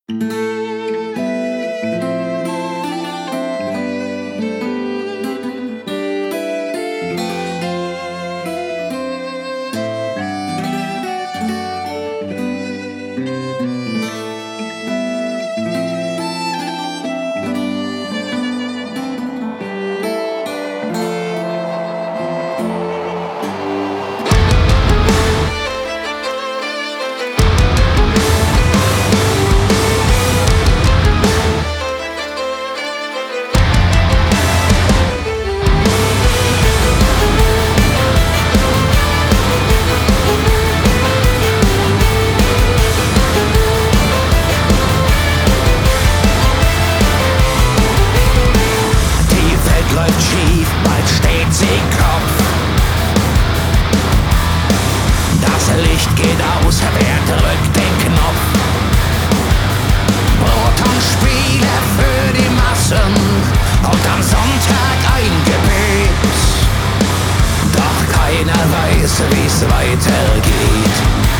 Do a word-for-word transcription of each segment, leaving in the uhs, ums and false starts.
Wie's weitergeht.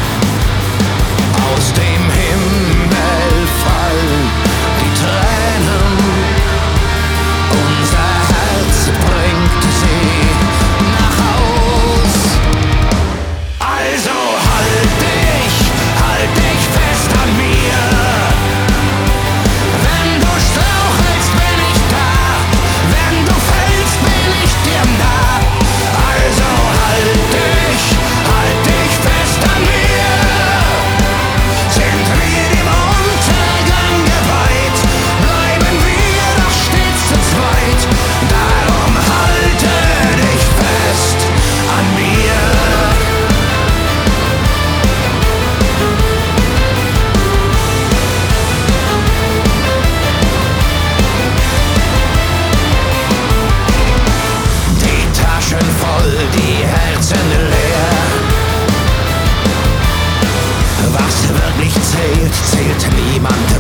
Aus dem Himmel fallen die Tränen, unser Herz bringt sie nach Haus. Also halt dich, halt dich fest an mir. Wenn du strauchelst, bin ich da. Wenn du fällst, bin ich dir nah. Also halt dich, halt dich fest an mir. Sind wir dem Untergang geweiht, bleiben wir doch stets zu zweit. Darum halte dich fest an mir. Die Taschen voll, die Herzen leer. Was wirklich zählt, zählt niemand